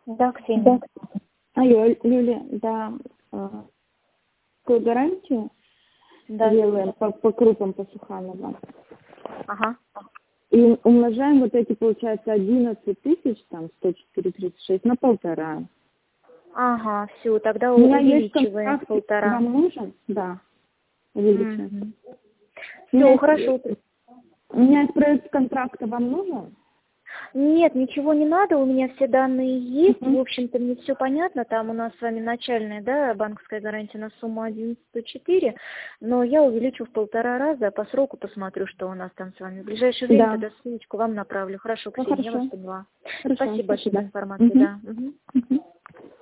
Да, Ксения. Алло, Юля, да, какую гарантию Да. делаем по крупам, по Суханово? Ага. И умножаем вот эти, получается, 11 тысяч, там, 104,36 на 1,5. Ага, все, тогда У меня есть увеличиваем контракт, 1,5. вам нужен? Да, увеличиваем. Все, хорошо. У меня есть проект контракта, вам нужен? Нет, ничего не надо, у меня все данные есть, в общем-то, мне все понятно, там у нас с вами начальная, да, банковская гарантия на сумму 11,104, но я увеличу в 1,5 раза, по сроку посмотрю, что у нас там с вами. В ближайшее время тогда ссылочку вам направлю. Хорошо, Ксения, я вас поняла. Хорошо, Спасибо большое за спасибо. информацию, да. Мгм.